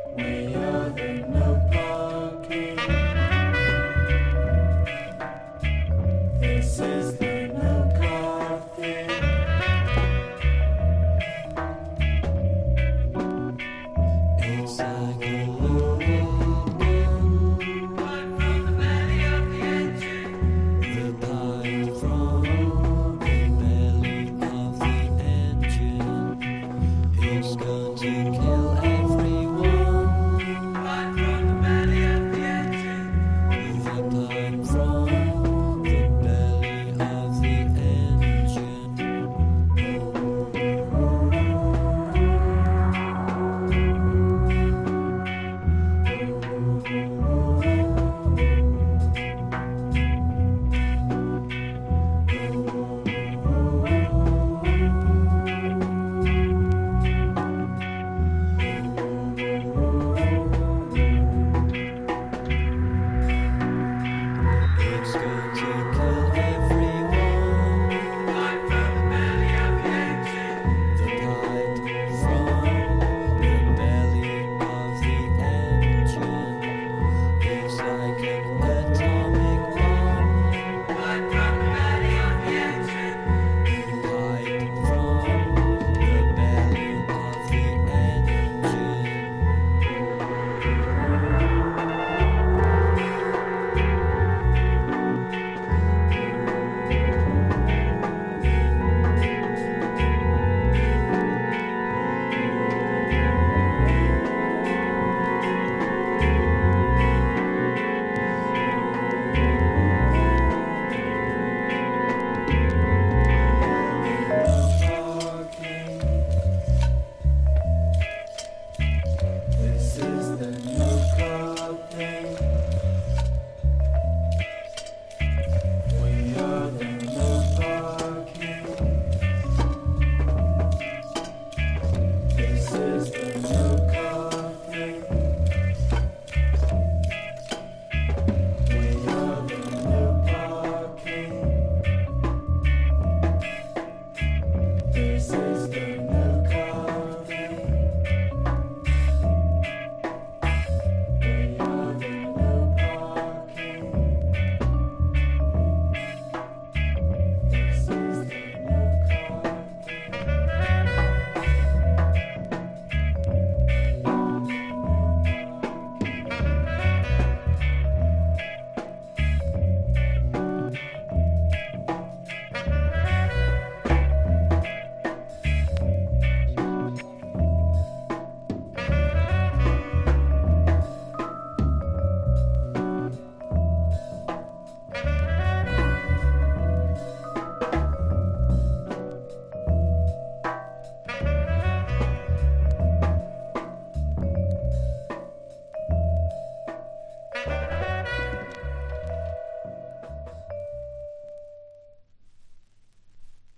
We are the Notebook King. This is the No Coffee. It's like a loaded gun, right from the belly of the engine. The pipe from the belly of the engine is going to kill everyone. Right from the belly of the engine. The pipe from the belly of the engine. It's going to kill everyone. Right from the belly of the engine. The pipe from the belly of the engine is like an atomic bomb. Right from the belly of the engine. The pipe from the belly of the engine. This is the No Coffee.